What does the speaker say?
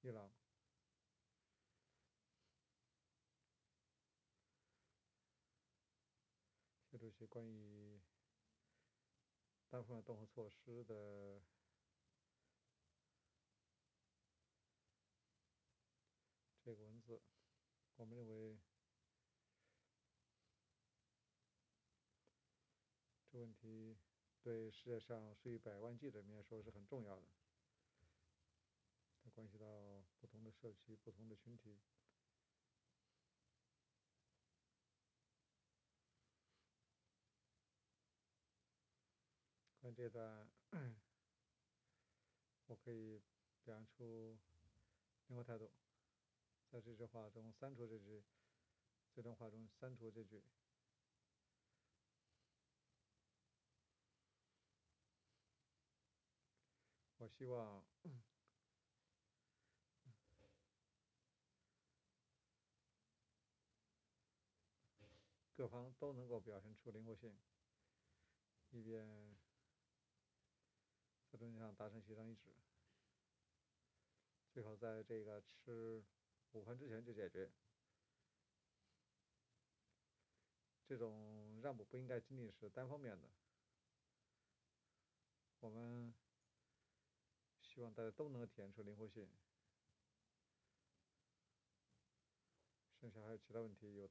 伊朗。习主席关于单方面恫吓措施的这个文字，我们认为这问题对世界上数以百万计的人民来说是很重要的，它关系到不同的社区、不同的群体。关于这段，我可以表现出另外态度，在这段话中删除这句，这段话中删除这句。我希望各方都能够表现出灵活性，以便在问题上达成协商一致，最好在这个吃午饭之前就解决。这种让步不应该仅仅是单方面的，我们希望大家都能够体现出灵活性。剩下还有其他问题有